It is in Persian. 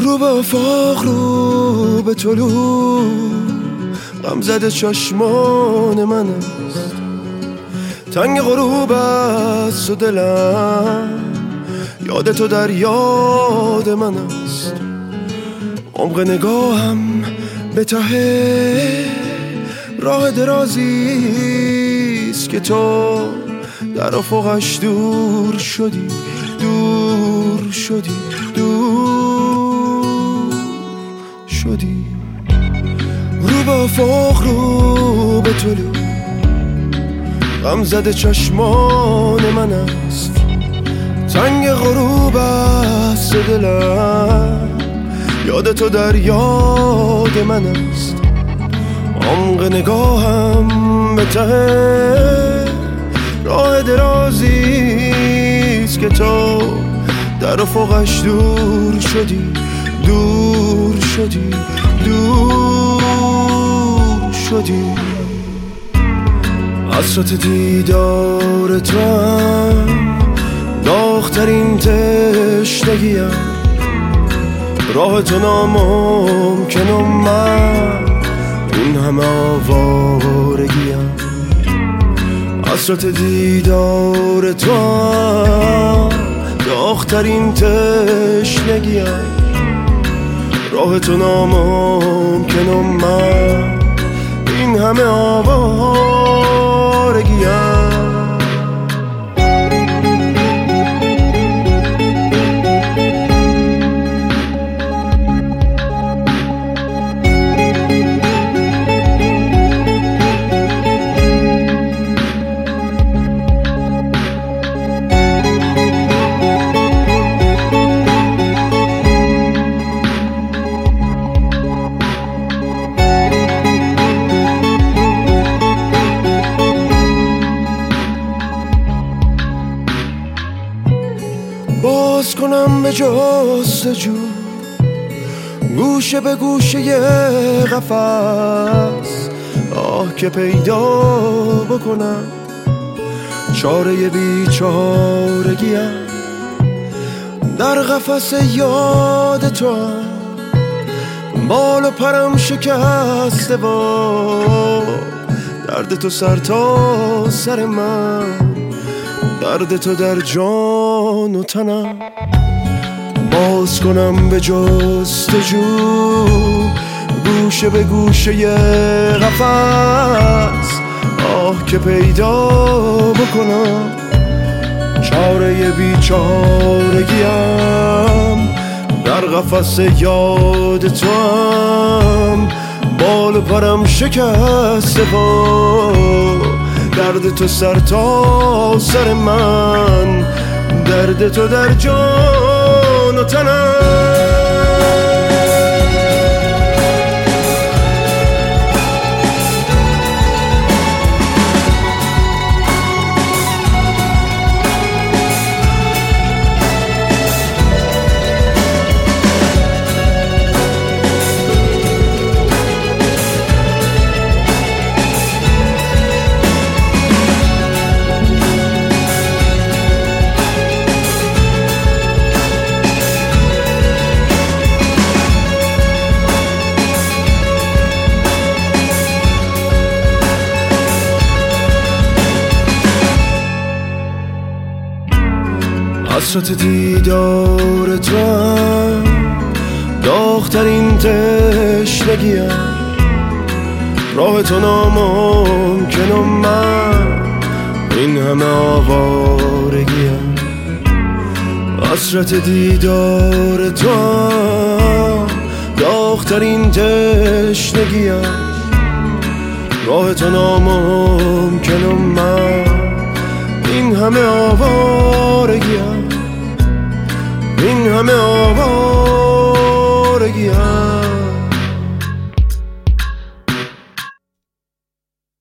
رو به افاق، رو به طلوع، غم زده چشمان من است. تنگ غروب است و دلم یاد تو در یاد من است. عمق نگاهم به ته راه درازیست که تو در افقش دور شدی، دور شدی، دور شدی. رو به افاق، رو به طلوع، غم زده چشمان من است. تنگ غروب است و دلم یاد تو در یاد من است. عمق نگاهم به ته راه درازیست که تو در افقش دور شدی، دور شدی، دور شدی. حسرت دیدار تو هم داغ‌ترین تشنگیم. راه تو ناممکن و من این همه آوارگیم. حسرت دیدار تو هم داغ‌ترین تشنگیم. راه تو ناممکن و من این همه آوارگیم. باز کنم به جستجو، گوشه به گوشه یه قفس، آه که پیدا بکنم چاره بیچارگیم. در قفس یاد تو بال و پرم شکسته و درد تو سر تا سر من، درد تو در جان و تنم. باز کنم به جستجو، گوشه به گوشه یه قفس، آه که پیدا بکنم چاره بیچارگیم. در قفس یاد تو هم بال و پرم شکسته و درد تو سر تا سر من، درد تو در جان و تنم. حسرت دیدار تو هم داغ‌ترین تشنگیم. راه تو ناممکن و من این همه آوارگیم. حسرت دیدار تو هم داغ‌ترین تشنگیم. راه تو ناممکن